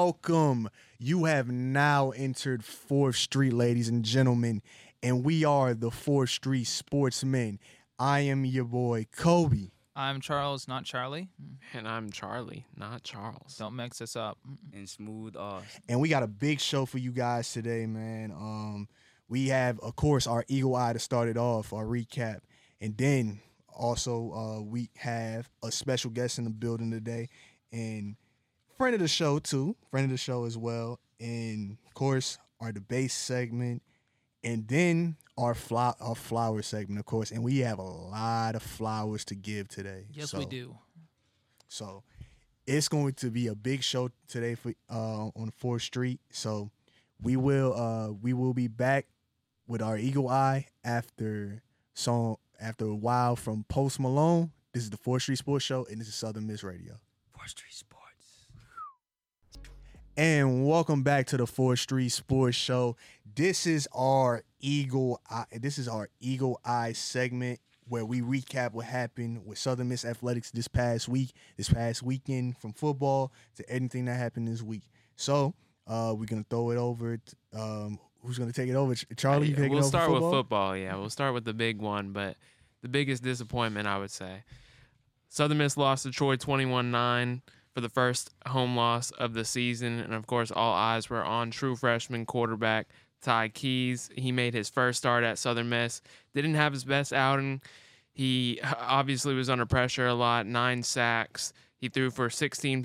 welcome. You have now entered 4th Street, ladies and gentlemen, and we are the 4th Street Sportsmen. I am your boy, Kobe. I'm Charles, not Charlie. And I'm Charlie, not Charles. Don't mix us up. And Smooth Oz. And we got a big show for you guys today, man. We have, of course, our Eagle Eye to start it off, our recap. And then also we have a special guest in the building today. And friend of the show, too. Friend of the show as well. And, of course, our debate segment. And then our flower segment, of course. And we have a lot of flowers to give today. Yes, we do. So it's going to be a big show today for on 4th Street. So we will be back with our Eagle Eye after a while from Post Malone. This is the 4th Street Sports Show, and this is Southern Miss Radio. 4th Street Sports. And welcome back to the 4th Street Sports Show. This is our Eagle Eye segment where we recap what happened with Southern Miss Athletics this past weekend, from football to anything that happened this week. So we're gonna throw it over. Who's gonna take it over? Charlie, you take it over. We'll start football? with football. Yeah, we'll start with the big one, but the biggest disappointment, I would say, Southern Miss lost to Troy 21-9 for the first home loss of the season, and of course, all eyes were on true freshman quarterback Ty Keys. He made his first start at Southern Miss. Didn't have his best outing. He obviously was under pressure a lot. 9 sacks. He threw for 16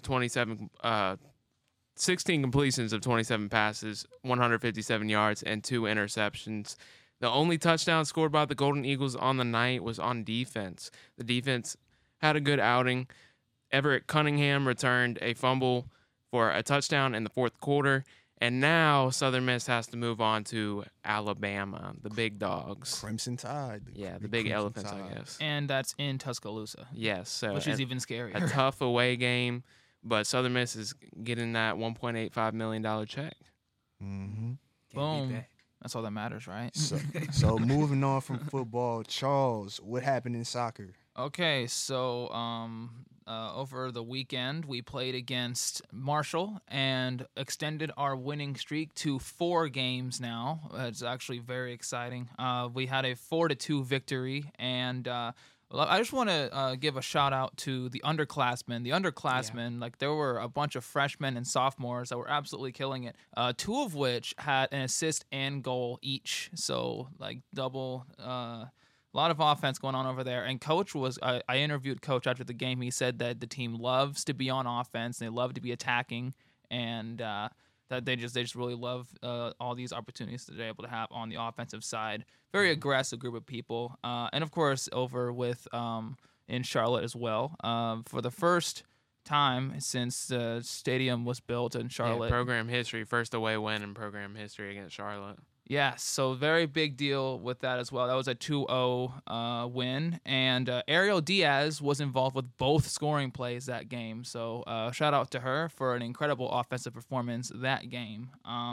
completions of 27 passes, 157 yards, and 2 interceptions. The only touchdown scored by the Golden Eagles on the night was on defense. The defense had a good outing. Everett Cunningham returned a fumble for a touchdown in the fourth quarter. And now Southern Miss has to move on to Alabama, the big dogs. Crimson Tide. Yeah, the big elephants, I guess. And that's in Tuscaloosa. Yes. So which is even scarier. A tough away game, but Southern Miss is getting that $1.85 million check. Mm-hmm. Boom. That's all that matters, right? So moving on from football, Charles, what happened in soccer? Okay, so over the weekend, we played against Marshall and extended our winning streak to 4 games now. It's actually very exciting. We had a 4-2 victory, and I just want to give a shout out to the underclassmen. The underclassmen, like there were a bunch of freshmen and sophomores that were absolutely killing it. 2 of which had an assist and goal each, so like double. A lot of offense going on over there. And Coach I interviewed Coach after the game. He said that the team loves to be on offense. They love to be attacking. And that they just really love all these opportunities that they're able to have on the offensive side. Very aggressive group of people. And, of course, over with in Charlotte as well. For the first time since the stadium was built in Charlotte. Yeah, program history. First away win in program history against Charlotte. Yes, so very big deal with that as well. That was a 2-0 win, and Ariel Diaz was involved with both scoring plays that game. So shout out to her for an incredible offensive performance that game.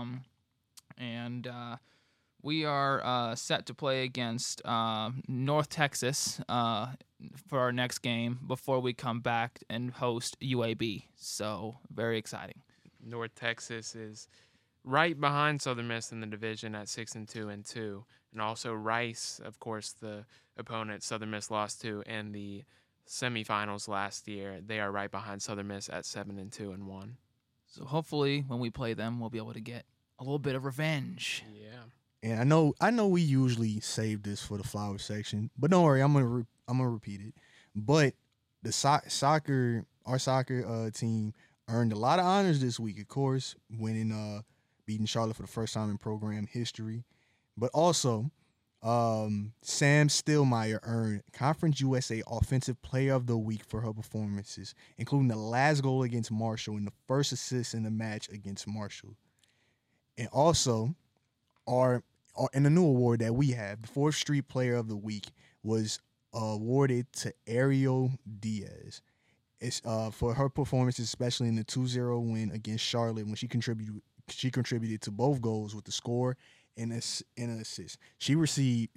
We are set to play against North Texas for our next game before we come back and host UAB. So very exciting. North Texas is right behind Southern Miss in the division at 6-2-2, and also Rice, of course, the opponent Southern Miss lost to in the semifinals last year. They are right behind Southern Miss at 7-2-1. So hopefully, when we play them, we'll be able to get a little bit of revenge. Yeah. And I know we usually save this for the flower section, but don't worry, I'm gonna repeat it. But the our soccer team earned a lot of honors this week. Of course, winning. Beating Charlotte for the first time in program history. But also, Sam Stillmeyer earned Conference USA Offensive Player of the Week for her performances, including the last goal against Marshall and the first assist in the match against Marshall. And also, in the new award that we have, the 4th Street Player of the Week was awarded to Ariel Diaz. It's for her performances, especially in the 2-0 win against Charlotte when she contributed to both goals with the score and an assist. She received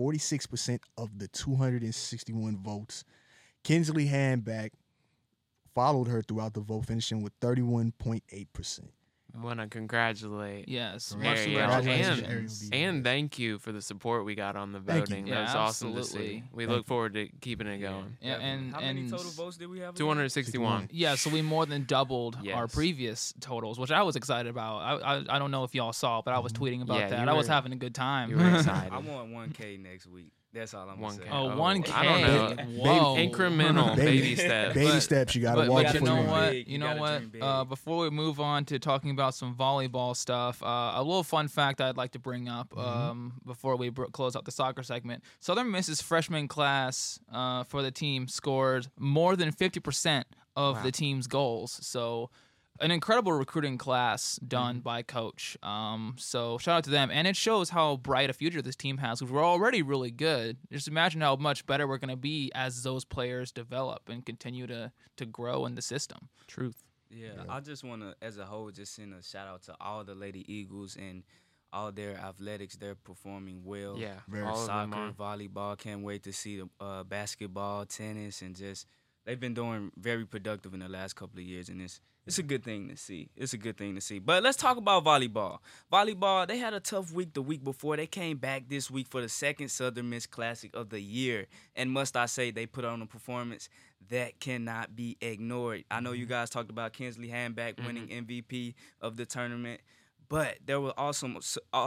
46% of the 261 votes. Kinsley Handback followed her throughout the vote, finishing with 31.8%. I want to congratulate. Yes, much Ariel, congratulations. Ariel. and thank you for the support we got on the Thank you. voting. Yeah, That was awesome to see. absolutely. We Thank look you. forward to keeping it going. Yeah, and how many and total votes did we have? again? 261. Yeah, so we more than doubled our Yes. previous totals, which I was excited about. I don't know if y'all saw, but I was tweeting about Yeah, that. you I was were- having a good time. You were excited. I want 1K next week. That's all I'm gonna 1K. say. Oh, Oh, 1K. I don't know. Whoa. Incremental baby steps. Baby But- steps. You got to But, walk but you before know you what? run. big. You You know gotta what? dream big. Before we move on to talking about some volleyball stuff, a little fun fact I'd like to bring up before we close out the soccer segment. Southern Miss's freshman class for the team scored more than 50% of the team's goals. So an incredible recruiting class done by coach. So shout out to them. And it shows how bright a future this team has, because we're already really good. Just imagine how much better we're going to be as those players develop and continue to grow in the system. Truth. Yeah, I just want to, as a whole, just send a shout out to all the Lady Eagles and all their athletics. They're performing well. Yeah. Very all of them Soccer, are. volleyball. Can't wait to see the basketball, tennis, and just they've been doing very productive in the last couple of years, and it's a good thing to see. It's a good thing to see. But let's talk about volleyball. Volleyball, they had a tough week the week before. They came back this week for the second Southern Miss Classic of the year, and must I say, they put on a performance that cannot be ignored. I know you guys talked about Kinsley Handback winning MVP of the tournament, but there were also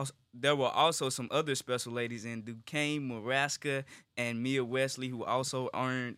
some other special ladies in Duquesne, Maraska, and Mia Wesley, who also earned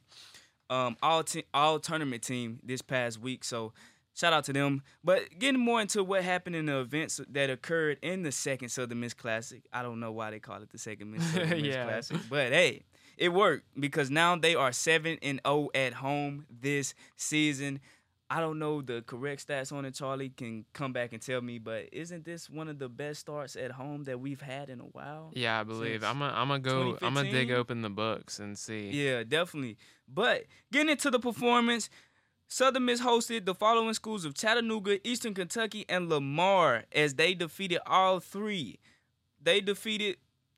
all tournament team this past week. So shout out to them. But getting more into what happened in the events that occurred in the second Southern Miss Classic. I don't know why they call it the second Southern Miss Yeah. Classic, but hey, it worked because now they are 7-0 at home this season. I don't know the correct stats on it. Charlie can come back and tell me, but isn't this one of the best starts at home that we've had in a while? Yeah, I believe. Since I'm gonna dig 2015? open the books and see. Yeah, definitely. But getting into the performance, Southern Miss hosted the following schools of Chattanooga, Eastern Kentucky, and Lamar as they defeated all three. They defeated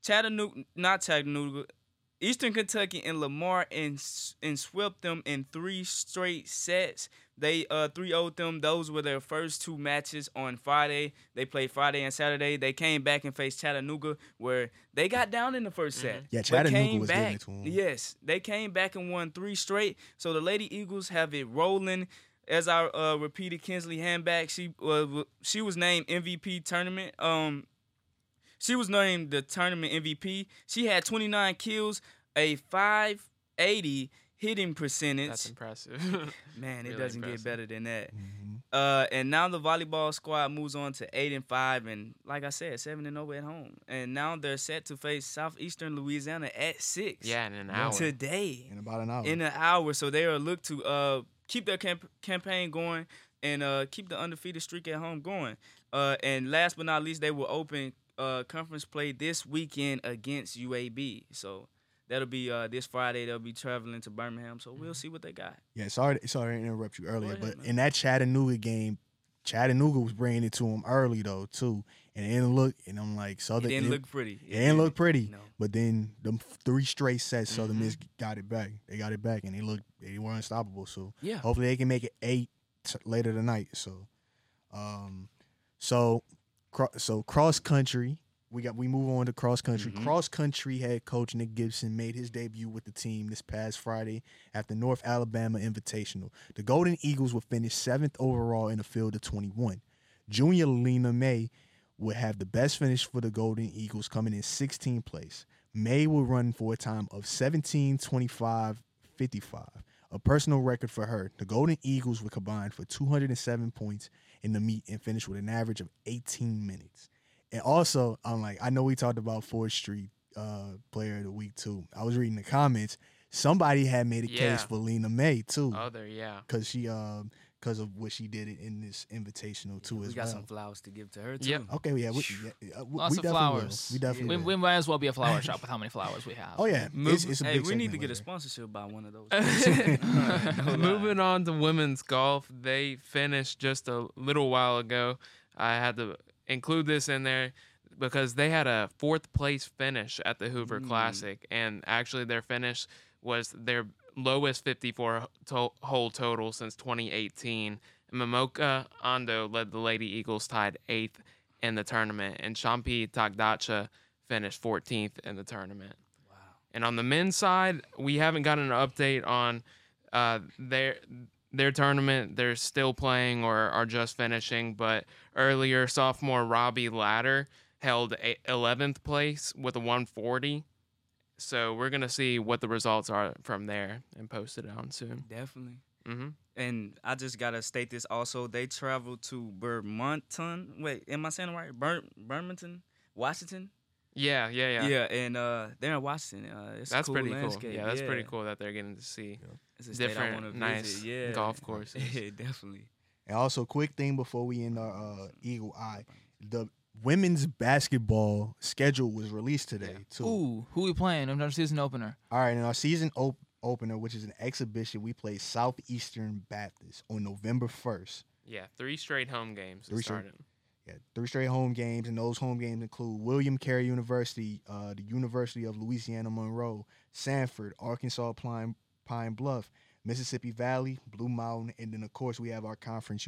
Eastern Kentucky and Lamar and swept them in 3 straight sets. They 3-0'd them. Those were their first 2 matches on Friday. They played Friday and Saturday. They came back and faced Chattanooga, where they got down in the first set. Yeah, but Chattanooga came was back. getting it to 'em. Yes, they came back and won 3 straight. So the Lady Eagles have it rolling. As I repeated, Kinsley Handback, she was named MVP tournament. She was named the tournament MVP. She had 29 kills, a 580 hitting percentage. That's impressive. Man, it really doesn't impressive. get better than that. Mhm. And now the volleyball squad moves on to 8-5, and like I said, 7-0 at home. And now they're set to face Southeastern Louisiana at 6. Yeah, in an hour. Today In about an hour. in an hour. So they are looked to keep their campaign going and keep the undefeated streak at home going. And last but not least, they will open conference play this weekend against UAB. So that'll be this Friday. They'll be traveling to Birmingham. So we'll see what they got. Yeah, sorry to interrupt you earlier, ahead, but man. in that Chattanooga game, Chattanooga was bringing it to him early though too, and it didn't look. And I'm like, It Southern didn't look pretty. It didn't look pretty. No. But then them 3 straight sets, Southern Mm-hmm. Miss got it back. They got it back, and they were unstoppable. So Yeah. hopefully they can make it 8 later tonight. So, so cross country. We move on to cross country. Mhm. Cross country head coach Nick Gibson made his debut with the team this past Friday at the North Alabama Invitational. The Golden Eagles would finish 7th overall in a field of 21. Junior Lena May would have the best finish for the Golden Eagles, coming in 16th place. May will run for a time of 17:25:55, a personal record for her. The Golden Eagles would combine for 207 points in the meet and finish with an average of 18 minutes. And also, I know we talked about 4th Street Player of the Week too. I was reading the comments. Somebody had made a Yeah. case for Lena May too, Yeah. because of what she did in this invitational too We as got well. some flowers to give to her, too. Yep. Okay, yeah, we Lots of definitely flowers. will. We definitely will. We might as well be a flower shop with how many flowers we have. Oh yeah, it's a Hey, big we need to segment get a right sponsorship by one of those. Moving on to women's golf, they finished just a little while ago. I had to include this in there because they had a 4th place finish at the Hoover Classic, and actually their finish was their lowest 54 hole total since 2018. And Momoka Ando led the Lady Eagles, tied 8th in the tournament, and Champi Tagdacha finished 14th in the tournament. Wow. And on the men's side, we haven't gotten an update on their tournament. They're still playing or are just finishing, but earlier sophomore Robbie Ladder held 11th place with a 140. So we're going to see what the results are from there and post it on soon. Definitely. Mm-hmm. And I just got to state this also. They traveled to Bermonton. Wait, am I saying it right? Bermonton? Washington? Yeah. Yeah, and they're in Washington. It's That's a cool pretty landscape. cool. Yeah, that's pretty cool that they're getting to see It's a state I wanna different, nice visit. Yeah. golf courses. Yeah, definitely. And also, quick thing before we end our Eagle Eye, the women's basketball schedule was released today too. Ooh, who we playing? I'm season opener. All right, in our season opener, which is an exhibition, we play Southeastern Baptist on November 1st. Yeah, 3 straight home games to Three start straight- it. Yeah, 3 straight home games, and those home games include William Carey University, the University of Louisiana Monroe, Sanford, Arkansas Pine Bluff, Mississippi Valley, Blue Mountain, and then of course we have our conference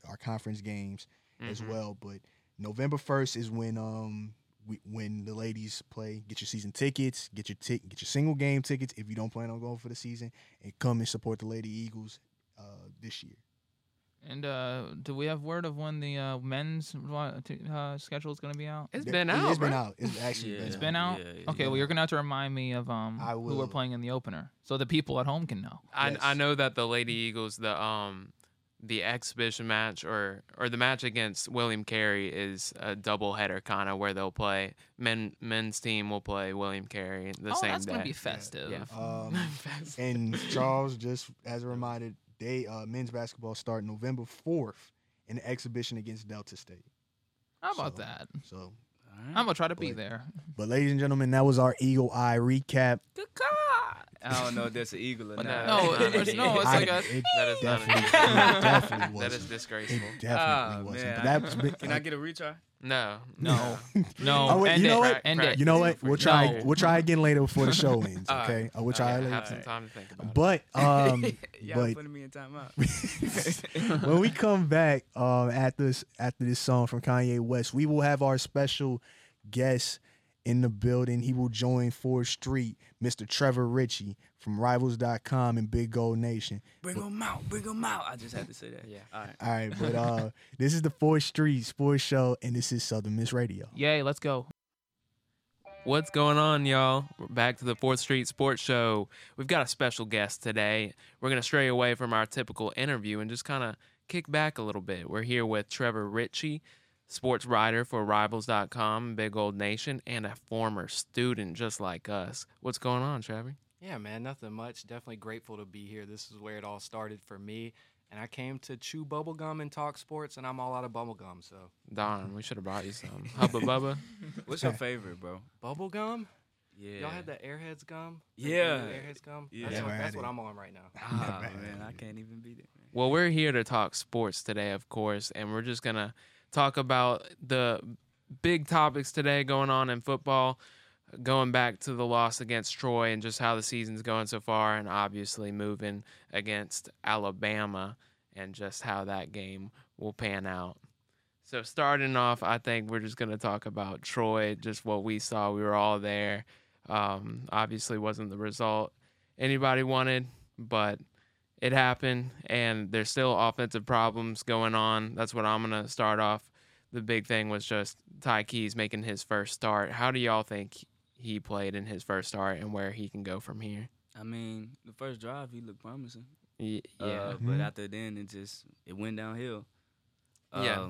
games as Mhm. well. But November 1st is when when the ladies play. Get your season tickets, get your single game tickets if you don't plan on going for the season, and come and support the Lady Eagles this year. And do we have word of when the men's schedule is going to be out? It's been out, It's been bro. out. It's actually It's been out? Yeah, Okay, well, you're going to have to remind me of who we're will. playing in the opener so the people at home can know. I Yes. know that the Lady Eagles, the exhibition match or the match against William Carey is a doubleheader kind of where they'll play men's team will play William Carey the same that's day. going to be festive. Yeah. And Charles, just as a reminder, men's basketball start November 4th in the exhibition against Delta State. How about So- that? So, All right. I'm going to try to be But- there. but ladies and gentlemen, that was our Eagle Eye recap. Good God. I don't know if that's an eagle or But not. No, it's It like a- it That is not definitely, an it definitely That wasn't. is disgraceful. It definitely wasn't. man. But that's been, Can I get a retry? No. No. No. Oh, wait, end you know it. what? End it. you know what? We'll try. No. We'll try again later before the show ends. All Okay, right. we'll try Yeah, later. have some time to think about it. But Y'all but putting me in timeout. when we come back after this song from Kanye West, we will have our special guest in the building. He will join 4th Street, Mr. Trevor Ritchie from Rivals.com and Big Gold Nation. Bring them out. Bring them out. I just had to say that. Yeah. All right. All right, but this is the 4th Street Sports Show, and this is Southern Miss Radio. Yay, let's go. What's going on, y'all? We're back to the 4th Street Sports Show. We've got a special guest today. We're going to stray away from our typical interview and just kind of kick back a little bit. We're here with Trevor Ritchie, sports writer for Rivals.com, Big Old Nation, and a former student just like us. What's going on, Trevor? Yeah, man, nothing much. Definitely grateful to be here. This is where it all started for me. And I came to chew bubblegum and talk sports, and I'm all out of bubblegum. So, Darn, we should have brought you some. Hubba Bubba? What's your favorite, bro? bubblegum? Yeah. Y'all had the Airheads gum? Yeah. The Airheads gum? Yeah. That's, Never what, had that's what it. I'm on right now. Ah, Never man, had I it. can't even beat it, man. Well, we're here to talk sports today, of course, and we're just going to talk about the big topics today going on in football, going back to the loss against Troy and just how the season's going so far, and obviously moving against Alabama and just how that game will pan out. So starting off, I think we're just going to talk about Troy, just what we saw. We were all there. Obviously wasn't the result anybody wanted, but it happened, and there's still offensive problems going on. That's what I'm going to start off. The big thing was just Ty Keys making his first start. How do y'all think he played in his first start and where he can go from here? I mean, the first drive, he looked promising. Yeah. But after then, it went downhill. Yeah.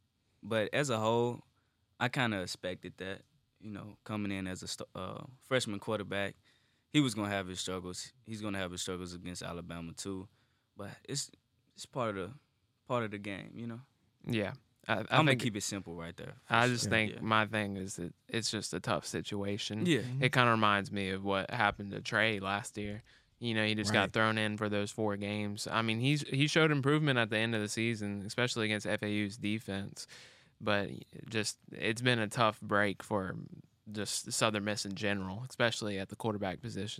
But as a whole, I kind of expected that. Coming in as a freshman quarterback, he was gonna have his struggles. He's gonna have his struggles against Alabama too. But it's part of the game. Yeah. I'm gonna keep it simple right there. for I sure. just think Yeah. my thing is that it's just a tough situation. Yeah. It kind of reminds me of what happened to Trey last year. He just Right. got thrown in for those 4 games. I mean, he showed improvement at the end of the season, especially against FAU's defense. But it's been a tough break for just Southern Miss in general, especially at the quarterback position.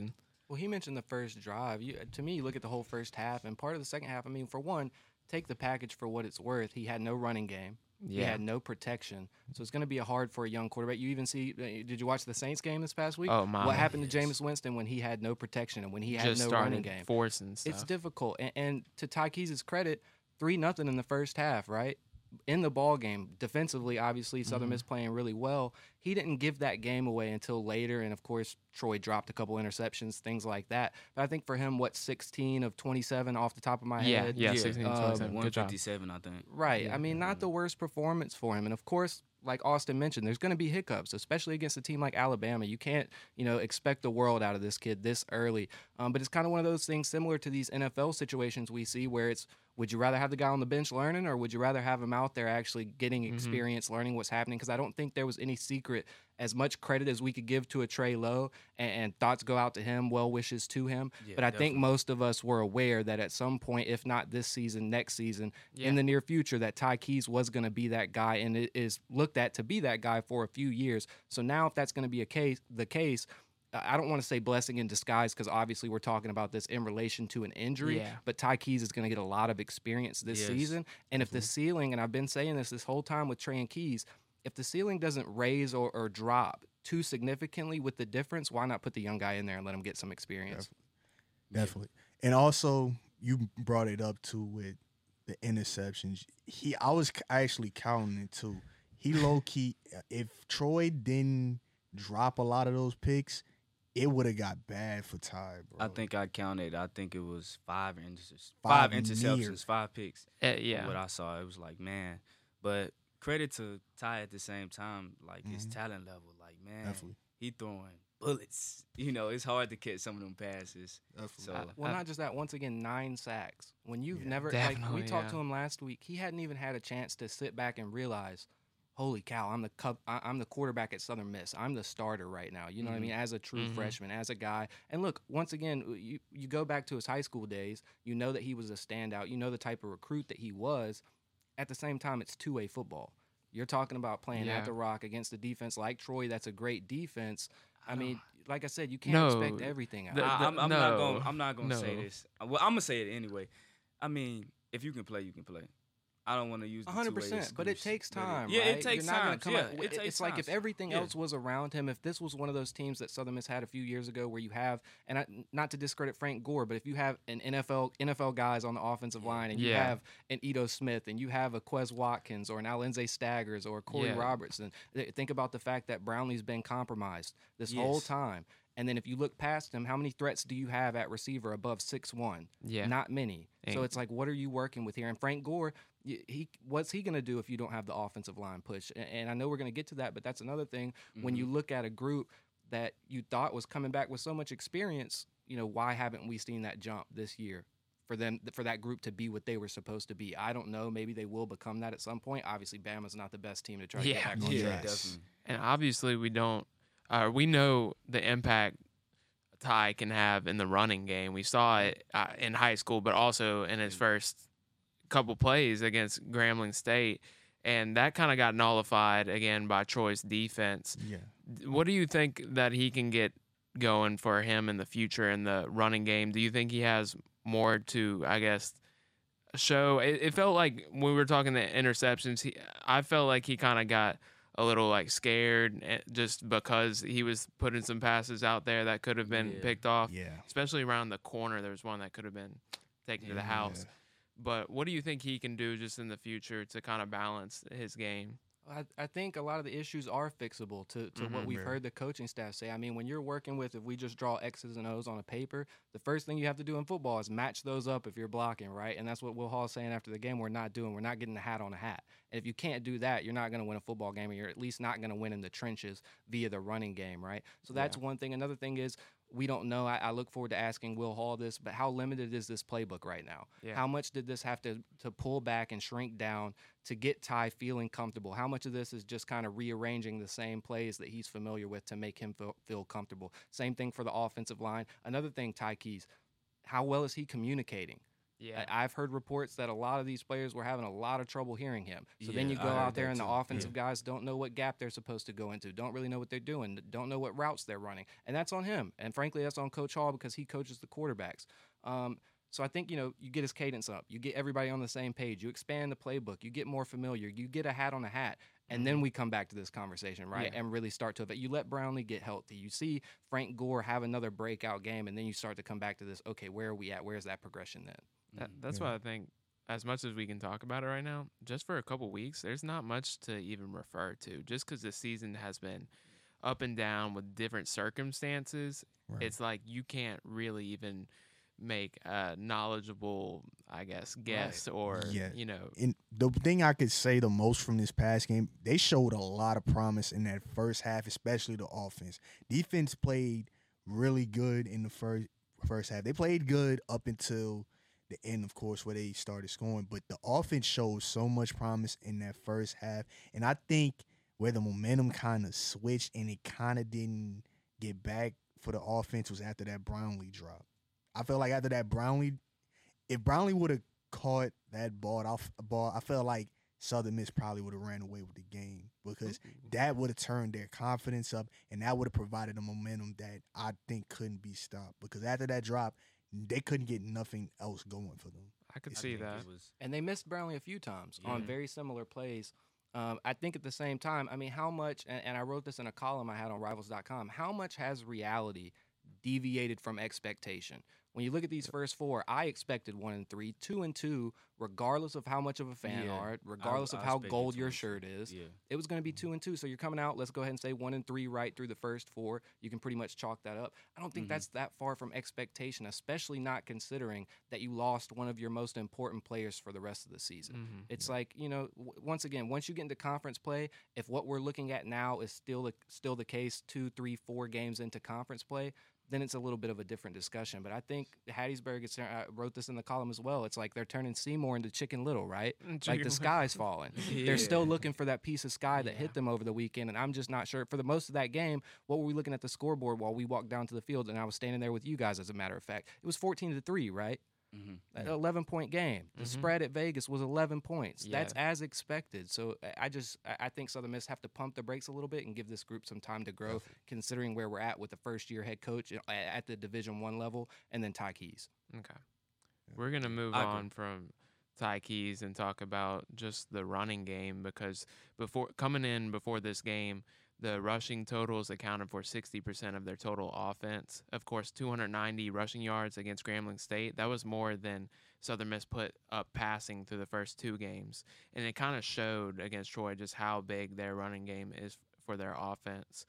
Well, he mentioned the first drive. To me, you look at the whole first half and part of the second half. I mean, for one, take the package for what it's worth. He had no running game. He Yeah. had no protection. So it's going to be hard for a young quarterback. You even see, did you watch the Saints game this past week? Oh, my. What happened to Jameis Winston when he had no protection and when he had Just no started running game? forcing stuff. It's difficult. And to Ty Keys' credit, 3-0 in the first half, right? In the ball game, defensively, obviously, Southern Miss playing really well. He didn't give that game away until later, and of course, Troy dropped a couple interceptions, things like that. But I think for him, 16 of 27 off the top of my head? Yeah, 16, 27. Good job. 157, I think. Right. I mean, not the worst performance for him. And of course, like Austin mentioned, there's going to be hiccups, especially against a team like Alabama. You can't, expect the world out of this kid this early. But it's kind of one of those things similar to these NFL situations we see where it's, would you rather have the guy on the bench learning, or would you rather have him out there actually getting experience, learning what's happening? Because I don't think there was any secret. As much credit as we could give to a Trey Lowe, and thoughts go out to him, well wishes to him. Yeah, but I definitely. think most of us were aware that at some point, if not this season, next season, in the near future, that Ty Keys was going to be that guy, and it is looked at to be that guy for a few years. So now, if that's going to be the case, I don't want to say blessing in disguise, because obviously we're talking about this in relation to an injury, but Ty Keys is going to get a lot of experience this season. And if the ceiling, and I've been saying this whole time with Trey and Keys, if the ceiling doesn't raise or drop too significantly with the difference, why not put the young guy in there and let him get some experience? Definitely. And also, you brought it up too with the interceptions. I was actually counting it too. He low key, if Troy didn't drop a lot of those picks, it would have got bad for Ty, bro. I think I counted. I think it was five Five interceptions, near. 5 picks. Yeah. What I saw, it was like, man. But credit to Ty at the same time, like his talent level. Like, man, Definitely. he throwing bullets. It's hard to catch some of them passes. Definitely. So Well, not just that. Once again, 9 sacks. When you've never, we Definitely, talked to yeah. him last week. He hadn't even had a chance to sit back and realize, holy cow, I'm the quarterback at Southern Miss. I'm the starter right now. You know what I mean? As a true freshman, as a guy. And look, once again, you go back to his high school days. You know that he was a standout. You know the type of recruit that he was. At the same time, it's two-way football. You're talking about playing at the Rock against a defense like Troy. That's a great defense. I mean, like I said, you can't expect everything out. I'm not gonna no. say this. Well, I'm gonna say it anyway. I mean, if you can play, you can play. I don't want to use the 100%, but it takes time. Yeah, right? it takes You're not gonna time. come Yeah, up- it takes it's like if time. everything Yeah. else was around him. If this was one of those teams that Southern Miss had a few years ago, where you have, and not to discredit Frank Gore, but if you have an NFL guys on the offensive line, and you Yeah. have an Ito Smith, and you have a Quez Watkins or an Alenze Staggers or a Corey Yeah. Robertson, think about the fact that Brownlee's been compromised this whole Yes. time. And then if you look past him, how many threats do you have at receiver above 6'1"? Yeah. Not many. So Ain't. it's like, what are you working with here? And Frank Gore, what's he going to do if you don't have the offensive line push? And I know we're going to get to that, but that's another thing. When you look at a group that you thought was coming back with so much experience, why haven't we seen that jump this year for that group to be what they were supposed to be? I don't know. Maybe they will become that at some point. Obviously, Bama's not the best team to try to get back on track. definitely. And obviously, we don't. We know the impact Ty can have in the running game. We saw it in high school, but also in his first couple plays against Grambling State, and that kind of got nullified again by Troy's defense. Yeah. What do you think that he can get going for him in the future in the running game? Do you think he has more to, I guess, show? It felt like when we were talking the interceptions, I felt like he kind of got a little like scared just because he was putting some passes out there that could have been picked off, Yeah. especially around the corner. There was one that could have been taken to the house. But what do you think he can do just in the future to kind of balance his game? I think a lot of the issues are fixable to what we've heard the coaching staff say. I mean, when you're working with, if we just draw X's and O's on a paper, the first thing you have to do in football is match those up if you're blocking, right? And that's what Will Hall is saying after the game we're not doing. We're not getting the hat on a hat. And if you can't do that, you're not going to win a football game, or you're at least not going to win in the trenches via the running game, right? So that's one thing. Another thing is, we don't know. I look forward to asking Will Hall this, but how limited is this playbook right now? Yeah. How much did this have to pull back and shrink down to get Ty feeling comfortable? How much of this is just kind of rearranging the same plays that he's familiar with to make him feel comfortable? Same thing for the offensive line. Another thing, Ty Keys, how well is he communicating? Yeah. I've heard reports that a lot of these players were having a lot of trouble hearing him. So then you Yeah, go I heard out there that and the too. offensive guys don't know what gap they're supposed to go into, don't really know what they're doing, don't know what routes they're running. And that's on him. And frankly, that's on Coach Hall because he coaches the quarterbacks. So I think, you get his cadence up. You get everybody on the same page. You expand the playbook. You get more familiar. You get a hat on a hat. And then we come back to this conversation, right? Yeah. And really start to, but you let Brownlee get healthy. You see Frank Gore have another breakout game, and then you start to come back to this, okay, where are we at? Where's that progression then? That's why I think, as much as we can talk about it right now, just for a couple weeks, there's not much to even refer to. Just because the season has been up and down with different circumstances, it's like you can't really even make a knowledgeable, I guess, guess or, And the thing I could say the most from this past game, they showed a lot of promise in that first half, especially the offense. Defense played really good in the first half. They played good up until the end, of course, where they started scoring. But the offense showed so much promise in that first half. And I think where the momentum kind of switched and it kind of didn't get back for the offense was after that Brownlee drop. I felt like after that if Brownlee would have caught that ball, I felt like Southern Miss probably would have ran away with the game because that would have turned their confidence up and that would have provided a momentum that I think couldn't be stopped. Because after that drop, they couldn't get nothing else going for them. I could see that. And they missed Brownlee a few times on very similar plays. I think at the same time, I mean, how much, and I wrote this in a column I had on Rivals.com, how much has reality deviated from expectation? When you look at these first four, I expected 1-3, 2-2, regardless of how much of a fan are, regardless of how gold your shirt is. It was going to be 2-2. So you're coming out, let's go ahead and say 1-3 right through the first four. You can pretty much chalk that up. I don't think that's that far from expectation, especially not considering that you lost one of your most important players for the rest of the season. It's like, once again, once you get into conference play, if what we're looking at now is still the case 2, 3, 4 games into conference play, then it's a little bit of a different discussion. But I think Hattiesburg, I wrote this in the column as well, it's like they're turning Seymour into Chicken Little, right? Like the sky's falling. They're still looking for that piece of sky that hit them over the weekend, and I'm just not sure. For the most of that game, what were we looking at the scoreboard while we walked down to the field, and I was standing there with you guys, as a matter of fact. It was 14-3, right? An 11-point game. The spread at Vegas was 11 points. That's as expected. So I think Southern Miss have to pump the brakes a little bit and give this group some time to grow, considering where we're at with the first-year head coach at the Division I level, and then Ty Keys. Okay. We're going to move on from Ty Keys and talk about just the running game because before this game, the rushing totals accounted for 60% of their total offense. Of course, 290 rushing yards against Grambling State. That was more than Southern Miss put up passing through the first 2 games. And it kind of showed against Troy just how big their running game is for their offense.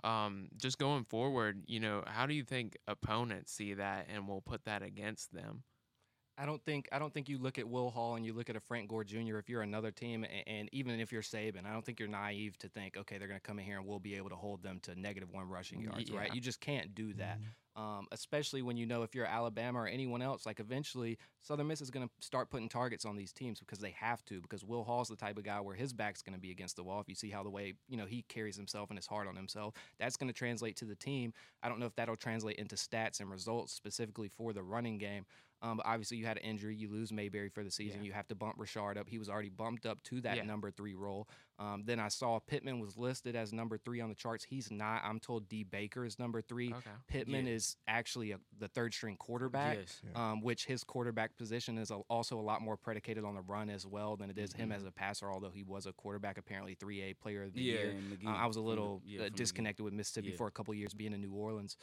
Just going forward, how do you think opponents see that and will put that against them? I don't think you look at Will Hall and you look at a Frank Gore Jr. if you're another team, and even if you're Saban, I don't think you're naive to think, okay, they're going to come in here and we'll be able to hold them to -1 rushing yards, right? You just can't do that. Especially when if you're Alabama or anyone else, like eventually Southern Miss is going to start putting targets on these teams because they have to, because Will Hall's the type of guy where his back's going to be against the wall. If you see how the way, he carries himself and is hard on himself, that's going to translate to the team. I don't know if that'll translate into stats and results specifically for the running game. But obviously you had an injury. You lose Mayberry for the season. You have to bump Rashard up. He was already bumped up to that number 3 role. Then I saw Pittman was listed as number 3 on the charts. He's not. I'm told D. Baker is number 3. Okay. Pittman is actually the third-string quarterback, which his quarterback position is also a lot more predicated on the run as well than it is him as a passer, although he was a quarterback, apparently 3A player of the year. I was a little disconnected with Mississippi for a couple of years being in New Orleans.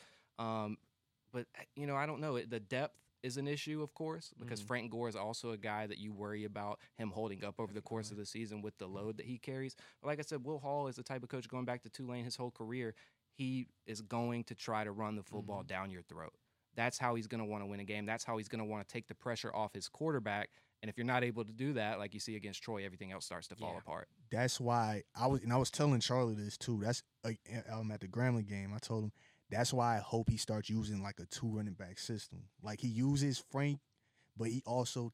But, I don't know. The depth is an issue, of course, because Frank Gore is also a guy that you worry about him holding up over the course of the season with the load that he carries. But like I said, Will Hall is the type of coach going back to Tulane his whole career. He is going to try to run the football down your throat. That's how he's going to want to win a game. That's how he's going to want to take the pressure off his quarterback. And if you're not able to do that, like you see against Troy, everything else starts to fall apart. That's why I was telling Charlie this too. That's at the Grambling game. I told him that's why I hope he starts using like a 2 running back system. Like he uses Frank, but he also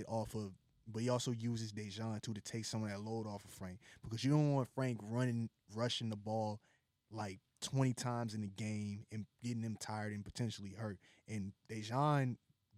uses Dejan too to take some of that load off of Frank, because you don't want Frank rushing the ball like 20 times in the game and getting them tired and potentially hurt. And Dejan,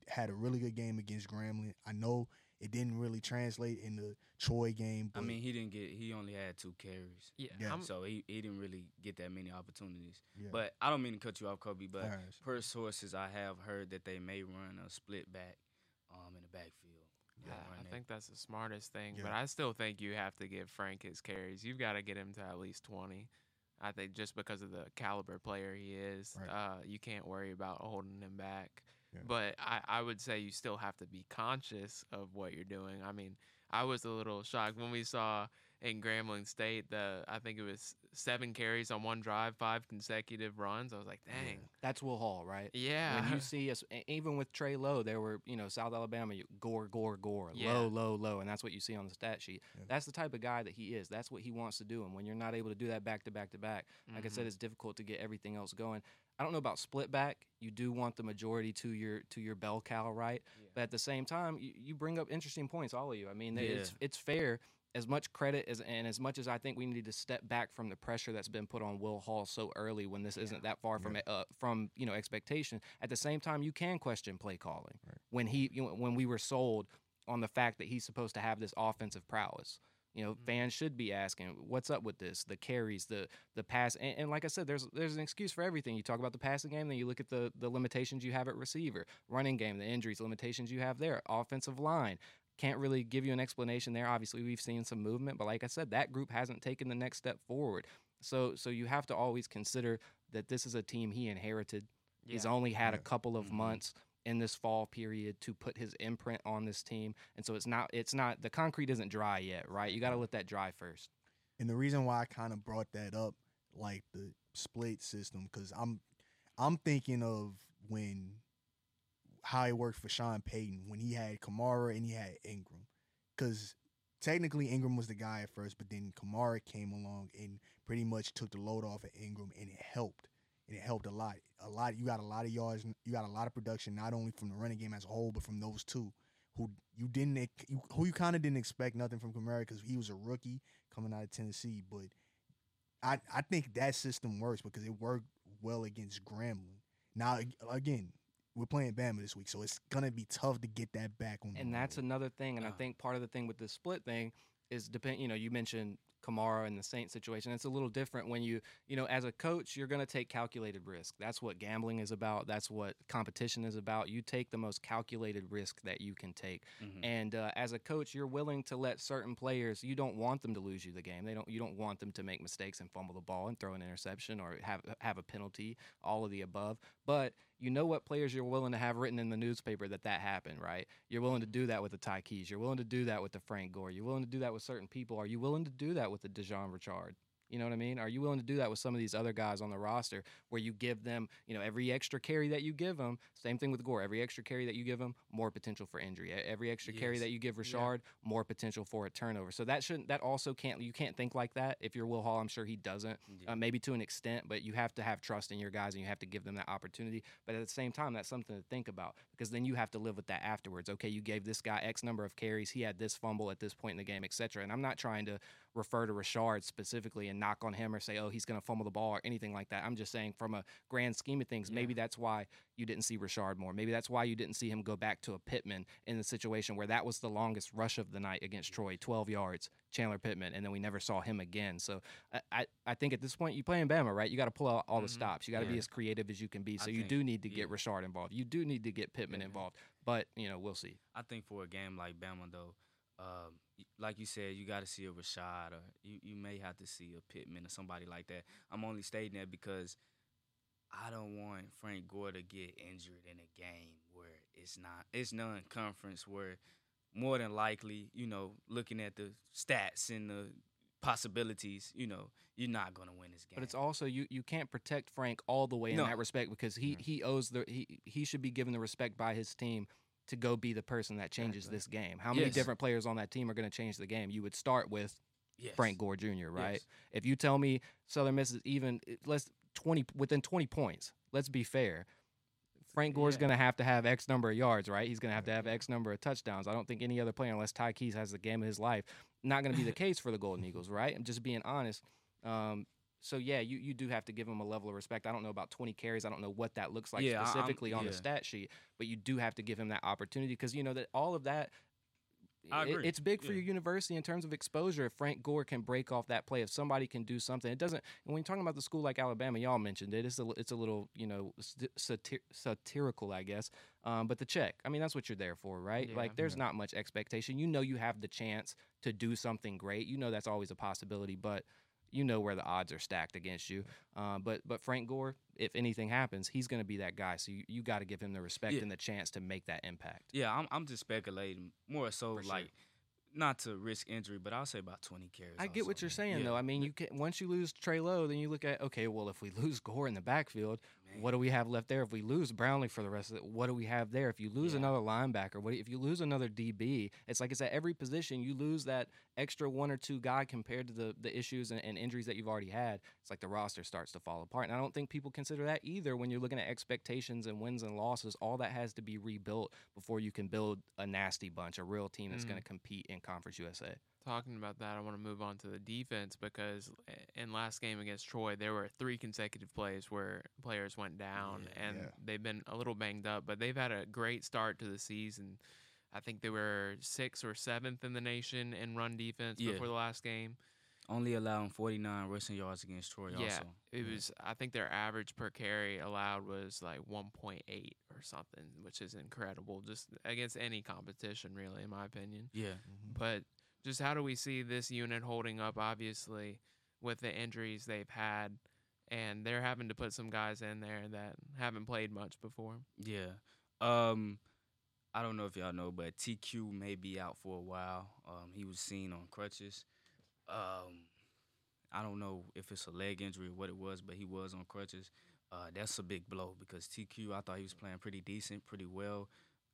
had a really good game against Grambling. I know it didn't really translate in the Troy game. But I mean, he only had 2 carries. Yeah. So he didn't really get that many opportunities. Yeah. But I don't mean to cut you off, Kobe, but Alright. per sources, I have heard that they may run a split back in the backfield. Yeah, I Run think that's the smartest thing. Yeah. But I still think you have to give Frank his carries. You've got to get him to at least 20. I think just because of the caliber player he is, Right. you can't worry about holding him back. Yeah. But I would say you still have to be conscious of what you're doing. I mean, I was a little shocked when we saw in Grambling State I think it was 7 carries on one drive, 5 consecutive runs. I was like, dang. That's Will Hall, right? Yeah. When you see us, even with Trey Lowe, there were, South Alabama, gore, Yeah. low, and that's what you see on the stat sheet. Yeah. That's the type of guy that he is. That's what he wants to do. And when you're not able to do that back to back to back, like I said, it's difficult to get everything else going. I don't know about split back. You do want the majority to your bell cow, right? Yeah. But at the same time, you bring up interesting points, all of you. I mean, Yeah. it's fair. As much credit as much as I think we need to step back from the pressure that's been put on Will Hall so early when this isn't that far from expectation. At the same time, you can question play calling when when we were sold on the fact that he's supposed to have this offensive prowess. Fans should be asking, what's up with this? The carries, the pass, and like I said, there's an excuse for everything. You talk about the passing game, then you look at the limitations you have at receiver, running game, the injuries, limitations you have there, offensive line. Can't really give you an explanation there. Obviously, we've seen some movement, but like I said, that group hasn't taken the next step forward. So you have to always consider that this is a team he inherited. Yeah. He's only had a couple of months in this fall period to put his imprint on this team, and so it's not the concrete isn't dry yet, right? You got to let that dry first. And the reason why I kind of brought that up, like the split system, because I'm thinking of how it worked for Sean Payton when he had Kamara and he had Ingram. Because technically Ingram was the guy at first, but then Kamara came along and pretty much took the load off of Ingram, and it helped. And it helped a lot. You got a lot of yards. You got a lot of production, not only from the running game as a whole, but from those two who you kind of didn't expect nothing from Kamara because he was a rookie coming out of Tennessee. But I think that system works because it worked well against Grambling. Now, again, we're playing Bama this week, so it's going to be tough to get that back on the And that's road. another thing. And I think part of the thing with the split thing is you mentioned Kamara and the Saints situation. It's a little different when as a coach, you're going to take calculated risk. That's what gambling is about. That's what competition is about. You take the most calculated risk that you can take. Mm-hmm. And as a coach, you're willing to let certain players, you don't want them to lose you the game. You don't want them to make mistakes and fumble the ball and throw an interception or have a penalty, all of the above. But you know what players you're willing to have written in the newspaper that happened, right? You're willing to do that with the Ty Keys. You're willing to do that with the Frank Gore. You're willing to do that with certain people. Are you willing to do that with the Dejon Richard? You know what I mean? Are you willing to do that with some of these other guys on the roster where you give them, every extra carry that you give them, same thing with Gore, every extra carry that you give them, more potential for injury. Every extra carry that you give Richard, more potential for a turnover. So you can't think like that. If you're Will Hall, I'm sure he doesn't, maybe to an extent, but you have to have trust in your guys and you have to give them that opportunity. But at the same time, that's something to think about because then you have to live with that afterwards. Okay, you gave this guy X number of carries, he had this fumble at this point in the game, etc. And I'm not trying to refer to Richard specifically and knock on him or say, oh, he's going to fumble the ball or anything like that. I'm just saying from a grand scheme of things, maybe that's why you didn't see Richard more. Maybe that's why you didn't see him go back to a Pittman in the situation where that was the longest rush of the night against Troy, 12 yards, Chandler Pittman, and then we never saw him again. So I think at this point, you play in Bama, right? You got to pull out all the stops. You got to be as creative as you can be. So you do need to get Richard involved. You do need to get Pittman involved. But, we'll see. I think for a game like Bama, though, like you said, you got to see a Rashad or you may have to see a Pittman or somebody like that. I'm only stating that because I don't want Frank Gore to get injured in a game where it's non-conference where more than likely, looking at the stats and the possibilities, you're not going to win this game. But it's also you can't protect Frank all the way in that respect because he owes he should be given the respect by his team to go be the person that changes this game. How many different players on that team are going to change the game? You would start with Frank Gore Jr., right? Yes. If you tell me Southern Miss is even within 20 points, let's be fair. Frank Gore's going to have X number of yards, right? He's going to have X number of touchdowns. I don't think any other player, unless Ty Keys has the game of his life, not going to be the case for the Golden Eagles, right? I'm just being honest. So yeah, you do have to give him a level of respect. I don't know about 20 carries. I don't know what that looks like Yeah, specifically on the yeah. stat sheet, but you do have to give him that opportunity because you know that all of that. I agree. It's big for Yeah. your university in terms of exposure. If Frank Gore can break off that play, if somebody can do something, it doesn't. And when you're talking about the school like Alabama, y'all mentioned it. It's a little satirical, I guess. But the check, I mean, that's what you're there for, right? Yeah. Like, there's not much expectation. You know, you have the chance to do something great. You know, that's always a possibility, but you know where the odds are stacked against you. But Frank Gore, if anything happens, he's going to be that guy. So you got to give him the respect Yeah. and the chance to make that impact. Yeah, I'm just speculating more so For sure. like not to risk injury, but I'll say about 20 carries. I get what also. you're saying, Yeah. though. I mean, you can once you lose Trey Lowe, then you look at okay, well, if we lose Gore in the backfield, what do we have left there? If we lose Brownlee for the rest of it, what do we have there? If you lose Yeah. another linebacker, if you lose another DB, it's like it's at every position you lose that extra one or two guy compared to the issues and injuries that you've already had. It's like the roster starts to fall apart, and I don't think people consider that either when you're looking at expectations and wins and losses. All that has to be rebuilt before you can build a nasty bunch, a real team that's going to compete in Conference USA. Talking about that, I want to move on to the defense because in last game against Troy, there were 3 consecutive plays where players went down, and they've been a little banged up, but they've had a great start to the season. I think they were 6th or 7th in the nation in run defense before the last game. Only allowing 49 rushing yards against Troy. Also, it was. I think their average per carry allowed was like 1.8 or something, which is incredible, just against any competition, really, in my opinion. Yeah. But just how do we see this unit holding up, obviously, with the injuries they've had, and they're having to put some guys in there that haven't played much before. Yeah. I don't know if y'all know, but TQ may be out for a while. He was seen on crutches. I don't know if it's a leg injury or what it was, but he was on crutches. That's a big blow because TQ, I thought he was playing pretty decent, pretty well.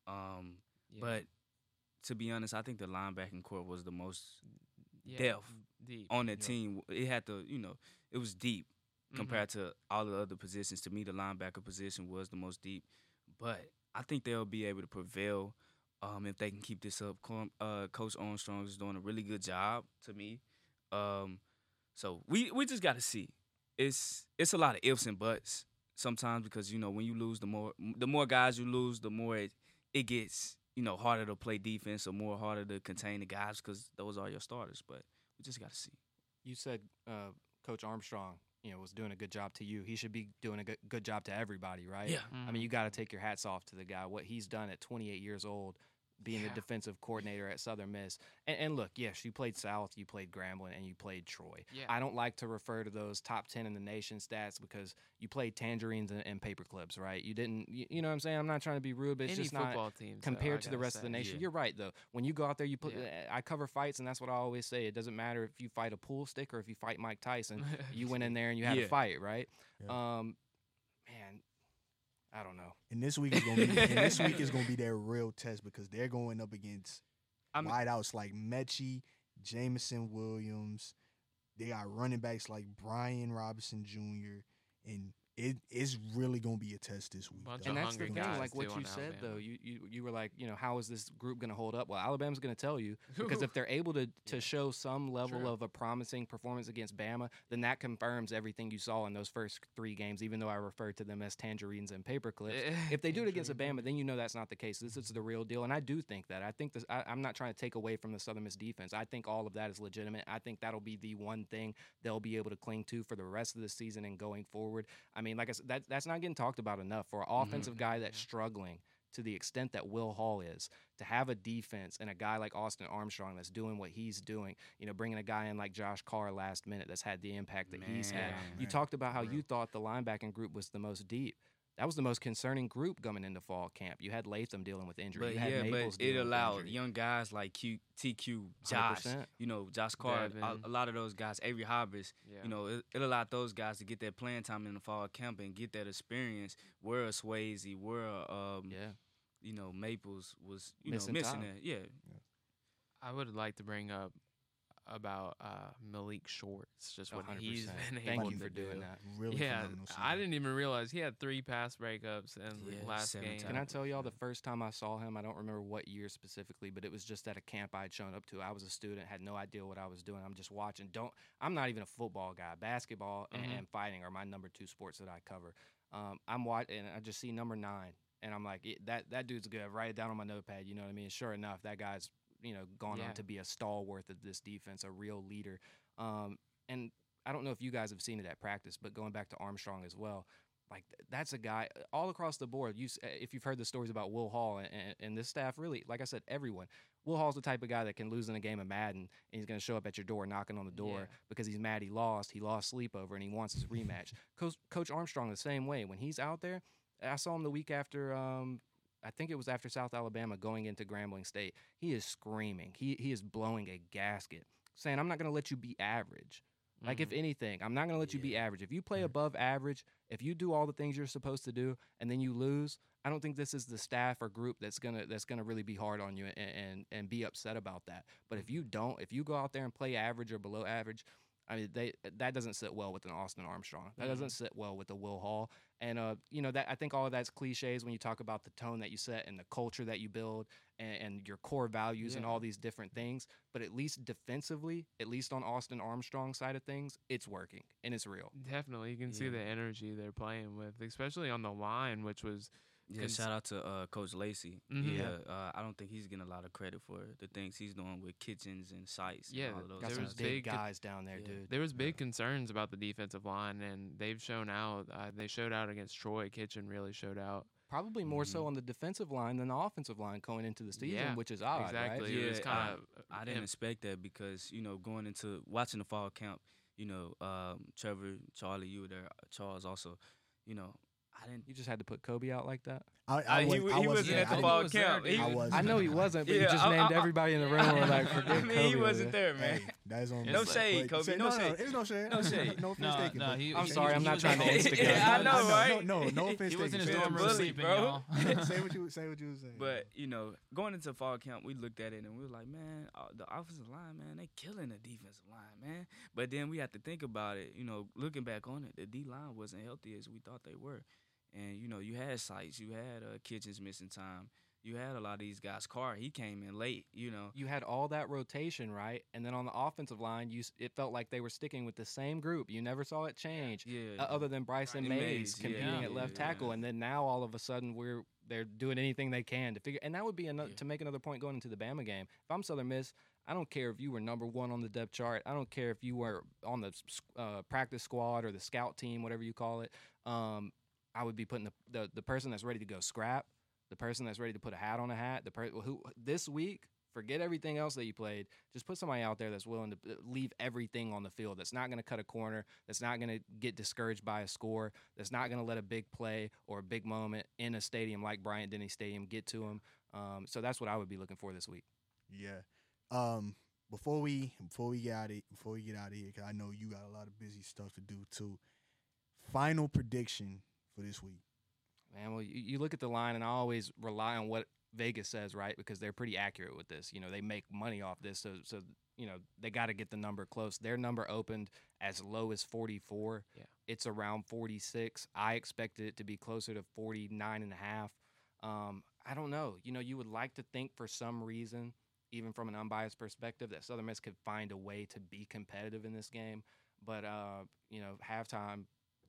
But to be honest, I think the linebacking core was the most depth deep on the team. It had to, it was deep compared to all the other positions. To me, the linebacker position was the most deep. But I think they'll be able to prevail if they can keep this up. Coach Armstrong is doing a really good job to me. So we just got to see. It's a lot of ifs and buts sometimes because when you lose, the more guys you lose, the more it gets harder to play defense or more harder to contain the guys because those are your starters. But we just got to see. You said Coach Armstrong, was doing a good job to you. He should be doing a good job to everybody, right? Yeah. I mean, you got to take your hats off to the guy. What he's done at 28 years old, being the defensive coordinator at Southern Miss. And look, yes, you played South, you played Grambling, and you played Troy. Yeah. I don't like to refer to those top 10 in the nation stats because you played tangerines and paper clips, right? You didn't, you know what I'm saying? I'm not trying to be rude, but it's Any just football not teams, compared though, to I the gotta rest of the say. nation. Yeah. You're right, though. When you go out there, you put. I cover fights, and that's what I always say. It doesn't matter if you fight a pool stick or if you fight Mike Tyson. You went in there and you had a fight, right? Yeah. Man, I don't know. And this week is gonna be their real test because they're going up against wideouts like Mechie, Jameson Williams. They got running backs like Brian Robinson Jr. and it's really gonna be a test this week. Bunch dog. And of that's the hungry thing, guys, like what too, you on said Alabama. though. You were like, how is this group going to hold up? Well, Alabama's going to tell you because if they're able to show some level True. of a promising performance against Bama, then that confirms everything you saw in those first 3 games. Even though I referred to them as tangerines and paper clips, if they do it against a Bama, then that's not the case. This is the real deal, and I do think that. I think this. I'm not trying to take away from the Southern Miss defense. I think all of that is legitimate. I think that'll be the one thing they'll be able to cling to for the rest of the season and going forward. I mean, like I said, that's not getting talked about enough for an offensive guy that's struggling to the extent that Will Hall is, to have a defense and a guy like Austin Armstrong that's doing what he's doing, bringing a guy in like Josh Carr last minute that's had the impact that he's had. You talked about how you thought the linebacking group was the most deep. That was the most concerning group coming into fall camp. You had Latham dealing with injury. But you had Maples but it dealing with allowed injury. young guys like TQ, Josh, 100%. Josh Carr, Devin. a lot of those guys, Avery Hobbs, Yeah. It allowed those guys to get that playing time in the fall camp and get that experience. Where Swayze, Maples was, Missing missing time. that. Yeah. I would like to bring up about Malik Shorts, just what 100%. he's been able Thank you to for doing do. that. Really Yeah, phenomenal season. I didn't even realize he had 3 pass breakups in the Yeah, last 7 game. Can I tackles, tell y'all yeah. the first time I saw him? I don't remember what year specifically, but it was just at a camp I had shown up to. I was a student, had no idea what I was doing. I'm just watching. I'm not even a football guy. Basketball and fighting are my number 2 sports that I cover. I'm watching, and I just see number 9, and I'm like, that dude's good. I write it down on my notepad. You know what I mean? Sure enough, that guy's gone on to be a stalwart of this defense, a real leader. And I don't know if you guys have seen it at practice, but going back to Armstrong as well, like that's a guy all across the board. If you've heard the stories about Will Hall and this staff, really, like I said, everyone. Will Hall's the type of guy that can lose in a game of Madden, and he's going to show up at your door knocking on the door because he's mad he lost sleepover, and he wants his rematch. Coach Armstrong the same way. When he's out there, I saw him the week after I think it was after South Alabama going into Grambling State. He is screaming. He is blowing a gasket, saying, I'm not going to let you be average. Like, if anything, I'm not going to let you be average. If you play above average, if you do all the things you're supposed to do, and then you lose, I don't think this is the staff or group that's gonna really be hard on you and be upset about that. But if you don't, if you go out there and play average or below average, I mean, that doesn't sit well with an Austin Armstrong. That doesn't sit well with a Will Hall. And that I think all of that's cliches when you talk about the tone that you set and the culture that you build and your core values and all these different things. But at least defensively, at least on Austin Armstrong's side of things, it's working and it's real. Definitely, you can see the energy they're playing with, especially on the line, which was. Yeah, shout out to Coach Lacey. I don't think he's getting a lot of credit for the things he's doing with kitchens and sites. Yeah, and all of those Got there some was big big guys down there, dude. There was big concerns about the defensive line, and they've shown out. They showed out against Troy. Kitchen really showed out. Probably more so on the defensive line than the offensive line going into the season, which is odd, exactly. right? Yeah, It was kind of. I didn't expect that because going into watching the fall camp, Trevor, Charlie, you were there, Charles also, I didn't. You just had to put Kobe out like that? He wasn't at the fall camp. I I know he wasn't, but you just I- named everybody in the room. Like, forget I mean, Kobe he over wasn't there, man. Hey, that is on No me. shade, But Kobe. No shade. It's no shade. No shade. No offense taken. but- I'm sorry, I'm not trying to instigate. Yeah, I know, right? No offense He was in taken. his Been dorm room bullied, sleeping, bro. y'all. Say what you was saying. But going into fall camp, we looked at it and we were like, man, the offensive line, man, they killing the defensive line, man. But then we have to think about it. Looking back on it, the D line wasn't healthy as we thought they were, and you had Sites, you had Kitchens missing time, you had a lot of these guys. Carr, he came in late. You had all that rotation, right? And then on the offensive line, it felt like they were sticking with the same group. You never saw it change, other than Bryson Mays competing at left tackle. And then now all of a sudden they're doing anything they can to figure. And that would be to make another point going into the Bama game. If I'm Southern Miss, I don't care if you were number 1 on the depth chart. I don't care if you were on the practice squad or the scout team, whatever you call it. I would be putting the person that's ready to go scrap, the person that's ready to put a hat on a hat, who this week, forget everything else that you played. Just put somebody out there that's willing to leave everything on the field, that's not going to cut a corner, that's not going to get discouraged by a score, that's not going to let a big play or a big moment in a stadium like Bryant-Denny Stadium get to him. So that's what I would be looking for this week. Yeah. Before we get out of here, because I know you got a lot of busy stuff to do too. Final prediction for this week. Man, well, you look at the line, and I always rely on what Vegas says, right? Because they're pretty accurate with this. They make money off this, so they got to get the number close. Their number opened as low as 44. Yeah. It's around 46. I expected it to be closer to 49.5. I don't know. You would like to think for some reason, even from an unbiased perspective, that Southern Miss could find a way to be competitive in this game. But halftime,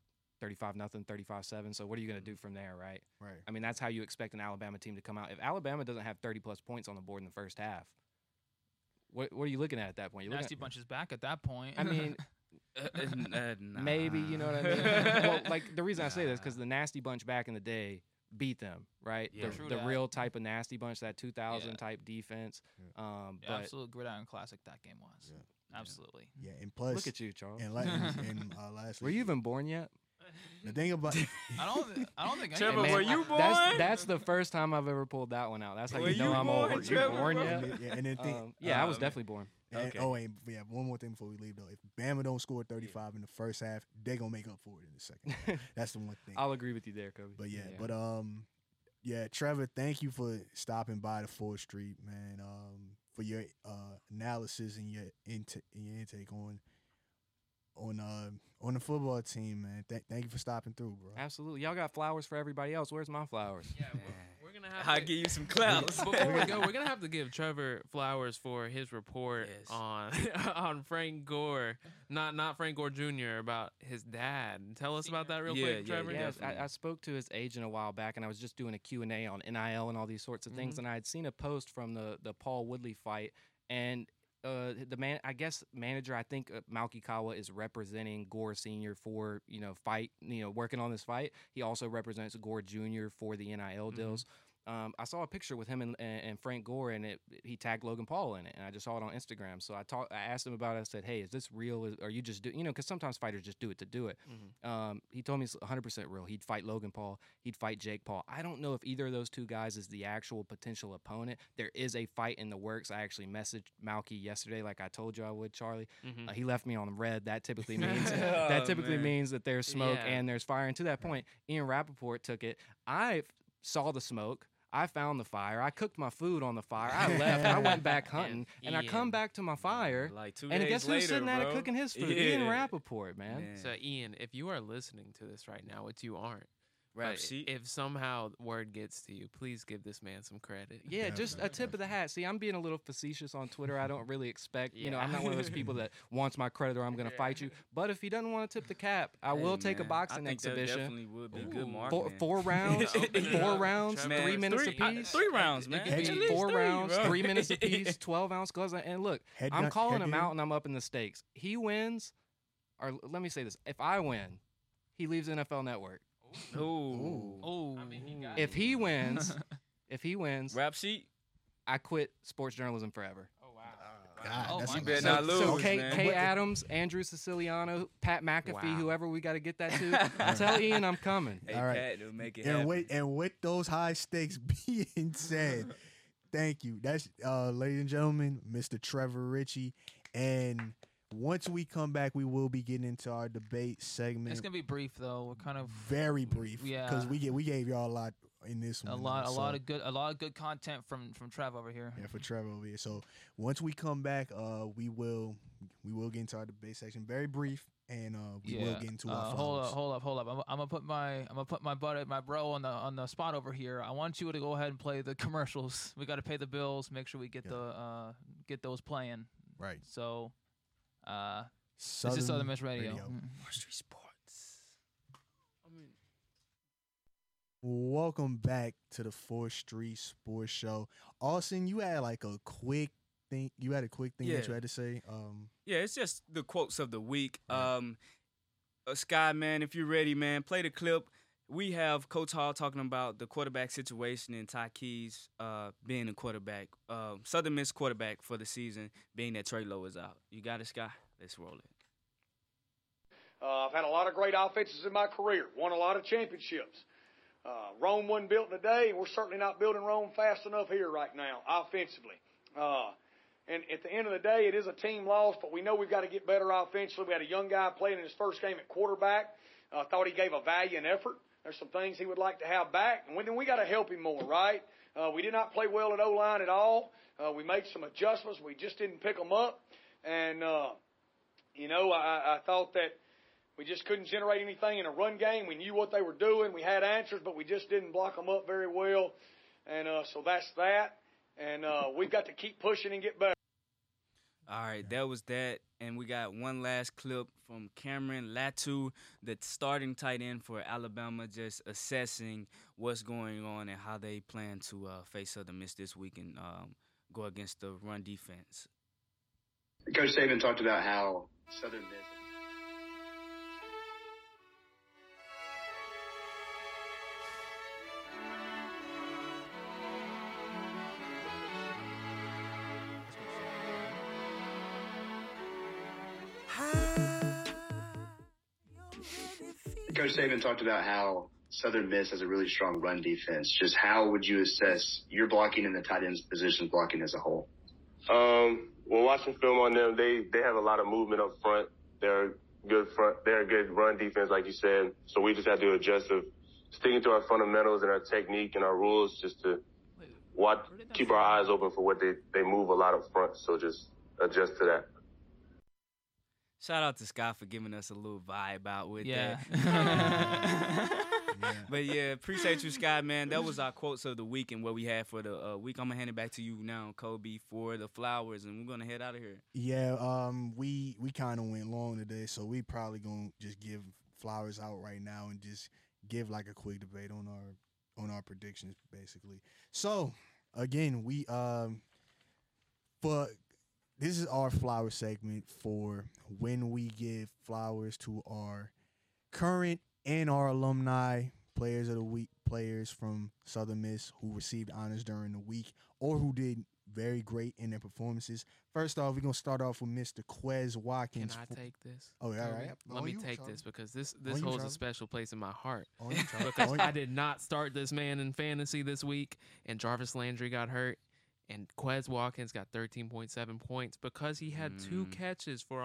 35-0, 35-7. So what are you going to do from there, right? Right. I mean, that's how you expect an Alabama team to come out. If Alabama doesn't have 30-plus points on the board in the first half, what are you looking at that point? Nasty Bunch is back at that point. I mean, maybe, you know what I mean? Well, like, the reason I say this is because the Nasty Bunch back in the day beat them, right? Yeah. The real type of Nasty Bunch, that 2000 type defense. But absolute gridiron classic that game was. Yeah. Absolutely. Yeah, and plus, look at you, Charles. And lastly, Were you even born yet? The thing about I don't think Trevor, any of were us- you born? That's the first time I've ever pulled that one out. That's how Were you know you I'm born, old. Were you Trevor, born bro? yet? yeah, and then think, I was definitely born. Okay. we have one more thing before we leave though. If Bama don't score 35 in the first half, they're gonna make up for it in the second half. That's the one thing. I'll agree with you there, Kobe. But yeah, Trevor, thank you for stopping by the 4th Street, man. for your analysis and your intake on the football team, man. Thank you for stopping through, bro. Absolutely. Y'all got flowers for everybody else. Where's my flowers? Yeah, we're gonna have. I'll give you some clouds. Before we go, we're gonna have to give Trevor flowers for his report on Frank Gore, not Frank Gore Jr. about his dad. Tell us about that real quick, Trevor. Yes, I spoke to his agent a while back, and I was just doing a Q&A on NIL and all these sorts of things, and I had seen a post from the Paul Woodley fight, and the manager, I think Malky Kawa is representing Gore Sr. for, working on this fight. He also represents Gore Jr. for the NIL deals. I saw a picture with him and Frank Gore, and he tagged Logan Paul in it, and I just saw it on Instagram. So I asked him about it. I said, "Hey, is this real? Are you just because sometimes fighters just do it to do it." He told me it's 100% real. He'd fight Logan Paul. He'd fight Jake Paul. I don't know if either of those two guys is the actual potential opponent. There is a fight in the works. I actually messaged Malky yesterday, like I told you I would, Charlie. He left me on red. That typically means means that there's smoke and there's fire. And to that point, Ian Rappaport took it. I saw the smoke. I found the fire. I cooked my food on the fire. I left. I went back hunting, and I come back to my fire. Like 2 and days guess later, who's sitting at it bro? cooking his food? Ian Rappaport, man. So Ian, if you are listening to this right now, which you aren't, Rap but sheet. if somehow word gets to you, please give this man some credit. Yeah, just a tip of the hat. See, I'm being a little facetious on Twitter. I don't really expect, I'm not one of those people that wants my credit or I'm going to fight you. But if he doesn't want to tip the cap, I will take a boxing I think exhibition. That definitely would be good marketing. Four rounds, 3 minutes apiece. 3 rounds, man. It could be 4 rounds, 3 minutes apiece, 12-ounce gloves. And look, I'm calling him out and I'm up in the stakes. He wins, or let me say this. If I win, he leaves NFL Network. Ooh. If he wins, Rap sheet. I quit sports journalism forever. God, that's my a better so- not lose, So man. Kay Adams, Andrew Siciliano, Pat McAfee, whoever we got to get that to, tell Ian I'm coming. Hey, All right. Pat, it'll make it happen. And with those high stakes being said, thank you. That's ladies and gentlemen, Mr. Trevor Ritchie. And once we come back, we will be getting into our debate segment. It's gonna be brief though. We're kind of very brief. Yeah. Because we gave y'all a lot in this one. a lot of good content from Trev over here. Yeah, for Trevor over here. So once we come back, we will get into our debate section. Very brief, and we will get into our flowers. Hold up. I'm gonna put my bro on the spot over here. I want you to go ahead and play the commercials. We got to pay the bills. Make sure we get get those playing. Right. So, this is Southern Miss Radio. Street Sports. Welcome back to the 4th Street Sports Show. Austin, you had like a quick thing. You had a quick thing that you had to say. Yeah, it's just the quotes of the week. Sky, man, if you're ready, man, play the clip. We have Coach Hall talking about the quarterback situation and Ty Keys being a quarterback, Southern Miss quarterback for the season, being that Trey Lowe is out. You got it, Sky? Let's roll it. I've had a lot of great offenses in my career, won a lot of championships. Rome wasn't built in a day, and we're certainly not building Rome fast enough here right now, offensively. And at the end of the day, it is a team loss, but we know we've got to get better offensively. We had a young guy playing in his first game at quarterback. Thought he gave a valiant effort. There's some things he would like to have back, and then we got to help him more, right? We did not play well at O-line at all. We made some adjustments. We just didn't pick them up. And, I thought that we just couldn't generate anything in a run game. We knew what they were doing. We had answers, but we just didn't block them up very well. And so that's that. And we've got to keep pushing and get better. All right, that was that. And we got one last clip from Cameron Latu, the starting tight end for Alabama, just assessing what's going on and how they plan to face Southern Miss this week and go against the run defense. Coach Saban talked about how Southern Miss. Coach Saban talked about how Southern Miss has a really strong run defense. Just how would you assess your blocking and the tight ends position blocking as a whole? When watching film on them, they have a lot of movement up front. They're a good run defense, like you said. So we just have to adjust to sticking to our fundamentals and our technique and our rules just to keep our eyes open for what they move a lot up front. So just adjust to that. Shout out to Scott for giving us a little vibe out with that. But yeah, appreciate you, Scott, man. That was our quotes of the week and what we had for the week. I'm gonna hand it back to you now, Kobe, for the flowers, and we're gonna head out of here. Yeah, we kind of went long today, so we probably gonna just give flowers out right now and just give like a quick debate on our predictions, basically. So again, we for this is our flower segment for when we give flowers to our current and our alumni players of the week, players from Southern Miss who received honors during the week or who did very great in their performances. First off, we're going to start off with Mr. Quez Watkins. Can I take this? Oh, all right. Let me take this because this holds a special place in my heart. Because I did not start this man in fantasy this week, and Jarvis Landry got hurt, and Quez Watkins got 13.7 points because he had 2 catches for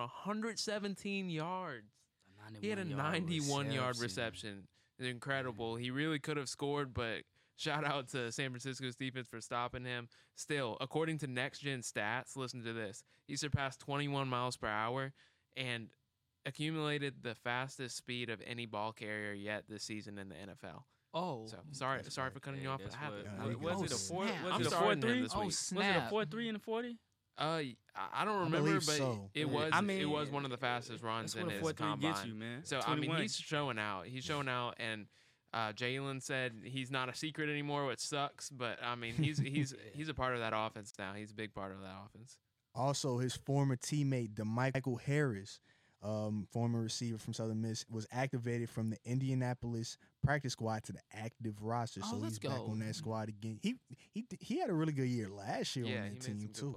117 yards. He had a 91-yard reception. Incredible. He really could have scored, but shout out to San Francisco's defense for stopping him. Still, according to Next Gen Stats, listen to this. He surpassed 21 miles per hour and accumulated the fastest speed of any ball carrier yet this season in the NFL. Oh, so sorry for cutting you off. Was Was it a 4-3? Oh, snap. Was it a 4-3 in the 40? I don't remember, but so. it was. I mean, it was one of the fastest runs in his 4-3 combine. gets you, man. So 21. I mean, he's showing out. And Jalen said he's not a secret anymore, which sucks. But I mean, he's a part of that offense now. He's a big part of that offense. Also, his former teammate, DeMichael Harris, former receiver from Southern Miss, was activated from the Indianapolis practice squad to the active roster. So he's back on that squad again. He had a really good year last year on that team too.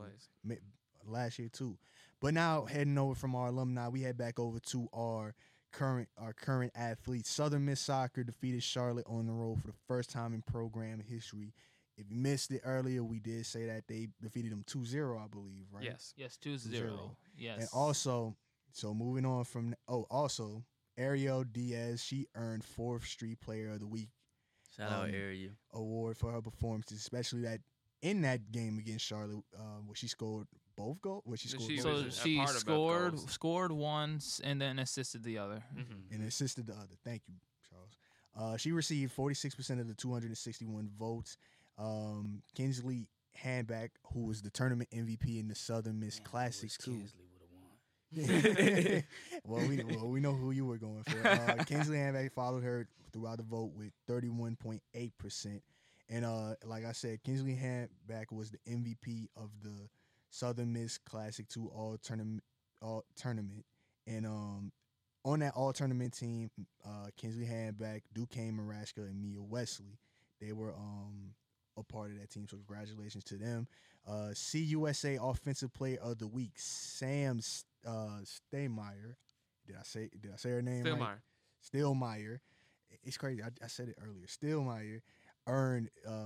Last year too. But now heading over from our alumni, we head back over to our current athletes. Southern Miss Soccer defeated Charlotte on the road for the first time in program history. If you missed it earlier, we did say that they defeated them 2-0, I believe, right? Yes. Yes, 2-0. Yes. And also, so moving on from also Ariel Diaz, she earned 4th Street Player of the Week. Shout out Ariel. Award for her performances, especially that in that game against Charlotte, where she scored both goals. Where she scored. She scored once and then assisted the other. Mm-hmm. And assisted the other. Thank you, Charles. She received 46% of the 261 votes. Kinsley Handback, who was the tournament MVP in the Southern Miss Classic too. Kinsley would have won. well, we know who you were going for. Kinsley Handback followed her throughout the vote with 31.8%. And like I said, Kinsley Handback was the MVP of the Southern Miss Classic 2 all tournament. And on that all tournament team, Kinsley Handback, Duquesne Maraska, and Mia Wesley, they were a part of that team. So congratulations to them. CUSA Offensive Player of the Week, Sam Staymeyer. Did I say her name right? Stillmeyer. It's crazy. I said it earlier. Stillmeyer earned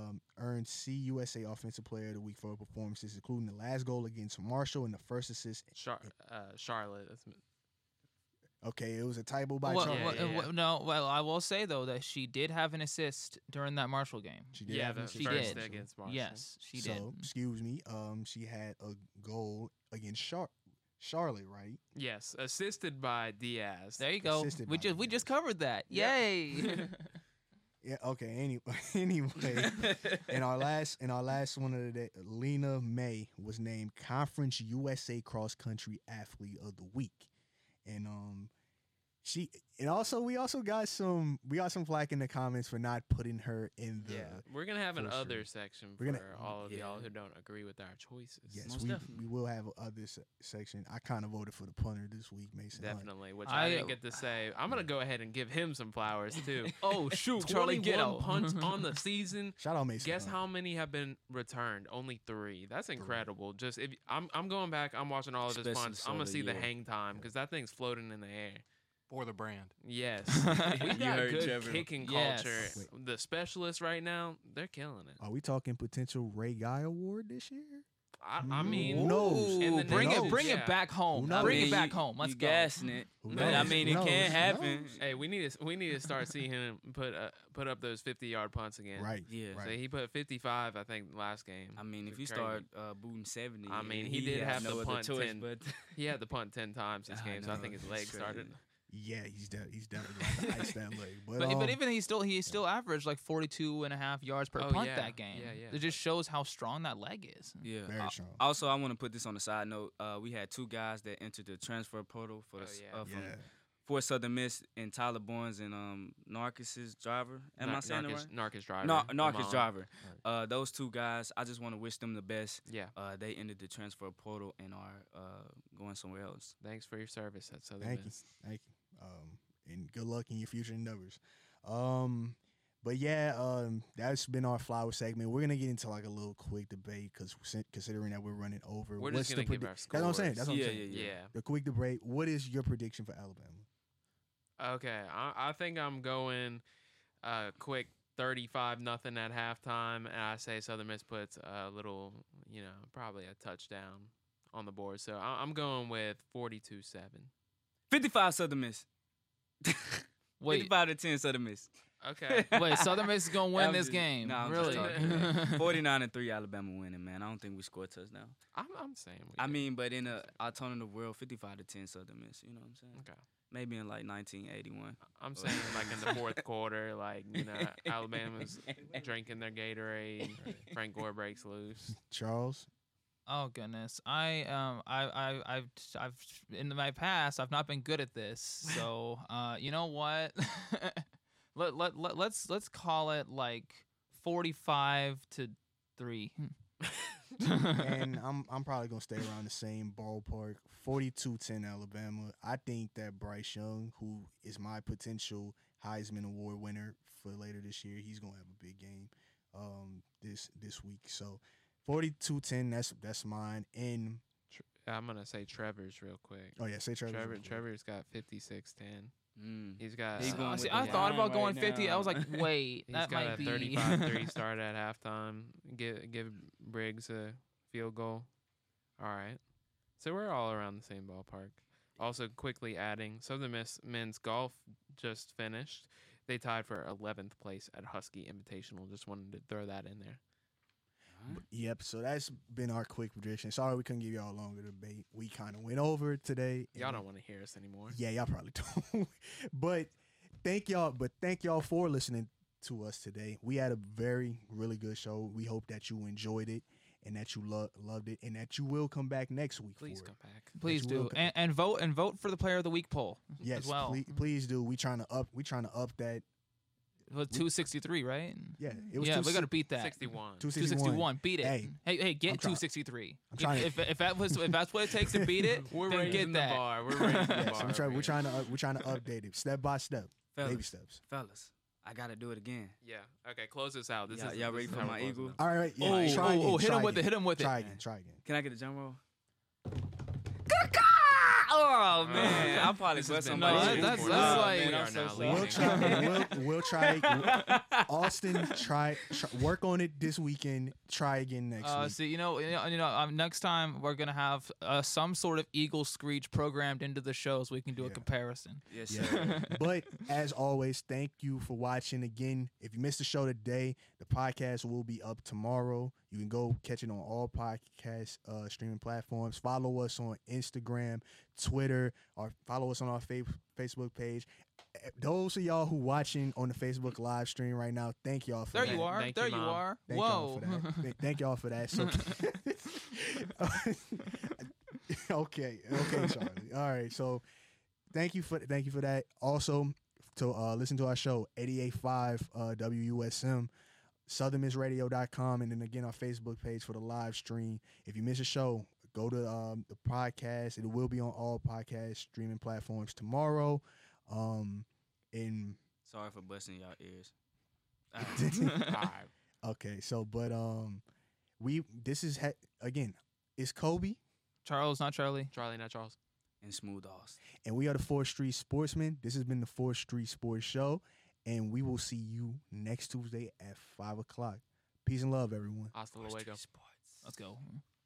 CUSA Offensive Player of the Week for her performances, including the last goal against Marshall and the first assist. Charlotte. Okay, it was a typo by Charlotte. No, I will say though that she did have an assist during that Marshall game. She did. She did against Marshall. Yes, she did. So, excuse me. She had a goal against Charlotte, right? Yes, assisted by Diaz. There you go. We just covered that. Yep. Yay. Yeah. Okay. Anyway, in our last one of the day, Lena May was named Conference USA Cross Country Athlete of the Week, and we also got some flack in the comments for not putting her in the. Yeah, we're gonna have an other section for all of y'all who don't agree with our choices. Yes, we will have an other section. I kind of voted for the punter this week, Mason. Definitely, which I didn't get to say. I'm gonna go ahead and give him some flowers too. Oh shoot, Charlie Ghetto punts on the season. Shout out Mason. Guess how many have been returned? Only 3. That's incredible. Just if I'm going back, I'm watching all of his punts. I'm gonna see the hang time because that thing's floating in the air. For the brand. Yes. We got good kicking culture. Yes. The specialists right now, they're killing it. Are we talking potential Ray Guy Award this year? I mean, Who knows? in the Bring next- it, bring yeah. it back home. Who knows? Bring I mean, it back you- home. Let's you go. gassing it, Who but I knows? mean, Who it knows? can Who happen. knows? Hey, we need to start seeing him put up those 50-yard punts again. Right. Yeah. So Right. he put 55, I think, last game. I mean, if you Crazy. start booting 70, I mean, and he did had have no to other punt choice 10. but He had the punt 10 times this I game, so I know, think his it's legs crazy. started. Yeah, he's definitely like to ice that leg. But But even he still averaged like 42.5 yards per Oh, punt yeah. that game. Yeah. It just shows how strong that leg is. Yeah. Very strong. Also, I want to put this on the side note. We had two guys that entered the transfer portal for the, Oh, yeah. from Yeah. for Southern Miss, and Tyler Barnes and Narcissus Driver. Am I saying it right? Narcus driver. Narcus Amon. Driver. Those two guys, I just want to wish them the best. Yeah. They entered the transfer portal and are going somewhere else. Thanks for your service at Southern Thank you. Miss. Thank you. And good luck in your future endeavors. But yeah, that's been our flower segment. We're gonna get into like a little quick debate because considering that we're running over, We're just what's the gonna give our That's what I'm saying. That's what I'm Yeah, saying. Yeah. The quick debate. What is your prediction for Alabama? Okay, I think I'm going quick 35-0 at halftime, and I say Southern Miss puts a little, probably a touchdown on the board. So I'm going with 42-7. 55 Southern Miss. Wait, 55 to 10 Southern Miss. Okay. wait, Southern Miss is gonna win I'm this just- game. Nah, I'm really? just talking. 49-3 Alabama winning, man. I don't think we score a touchdown. I'm saying we I do. mean, but in a alternative world, 55 to 10 Southern Miss. You know what I'm saying? Okay. Maybe in like 1981. I'm saying like in the fourth quarter, Alabama's drinking their Gatorade, Frank Gore breaks loose. Charles? Oh goodness, I've in my past I've not been good at this. So you know what? let's call it like 45-3. And I'm probably gonna stay around the same ballpark. 42-10 Alabama. I think that Bryce Young, who is my potential Heisman Award winner for later this year, he's gonna have a big game this week. So 42-10, that's mine. And I'm gonna say Trevor's real quick. oh yeah, say Trevor. Trevor's got 56-10. Mm. He's got. He's going See, with I the thought line about going right 50. now. I was like, wait, He's that got might a be 35-3 start at halftime. Give Briggs a field goal. All right. So we're all around the same ballpark. Also, quickly adding, Southern Miss men's golf just finished. They tied for 11th place at Husky Invitational. Just wanted to throw that in there. Yep. So that's been our quick prediction. Sorry we couldn't give y'all a longer debate. We kind of went over today. Y'all don't want to hear us anymore. Yeah, y'all probably don't. But thank y'all for listening to us today. We had a really good show. We hope that you enjoyed it and that you loved it and that you will come back next week. Please for come it. back. Please That you will do, come- and vote for the Player of the Week poll Yes, as well. please do. We trying to up that. It was 263, right? Yeah, it was Yeah, we got to beat that. 61. 261. Beat it. Hey, Hey, get I'm trying- 263. I'm trying to- If that's what it takes to beat it, We're then raising get the that. bar. We're raising the Yes, bar. we're trying to update it step by step, Fellas. baby steps. Fellas, I got to do it again. Yeah. Okay, close us out. Y'all ready for how my we're closing eagle? out. All right, yeah. Oh, try again, hit try him with it. again. Hit him with Try it. again. Try again. Can I get a drum roll? Oh, man. I'll probably This has bust been somebody. that's We're like- we We are I'm so now sorry. leaving. We'll try. Austin, try work on it this weekend. Try again next week. See, next time we're gonna have some sort of eagle screech programmed into the show so we can do a Yeah. comparison. Yes, sir. Yeah. But as always, thank you for watching. Again, if you missed the show today, the podcast will be up tomorrow. You can go catch it on all podcast streaming platforms. Follow us on Instagram, Twitter, or follow us on our Facebook page. Those of y'all who watching on the Facebook live stream right now, thank y'all for There that. you are. Thank There you, you Mom. are. Thank y'all Whoa. for that. Thank y'all for that. So, okay, Charlie. All right. So, thank you for that. Also, to listen to our show 88.5 WUSM, SouthernMissRadio.com, and then again our Facebook page for the live stream. If you miss a show, go to the podcast. It will be on all podcast streaming platforms tomorrow. And Sorry for busting y'all ears. All right. okay, so but this is again, it's Kobe, Charles, not Charlie. Charlie, not Charles. And Smooth Austin. and we are the 4th Street Sportsmen. This has been the 4th Street Sports Show, and we will see you next Tuesday at 5 o'clock. Peace and love, everyone. Hasta luego. Sports. Let's go.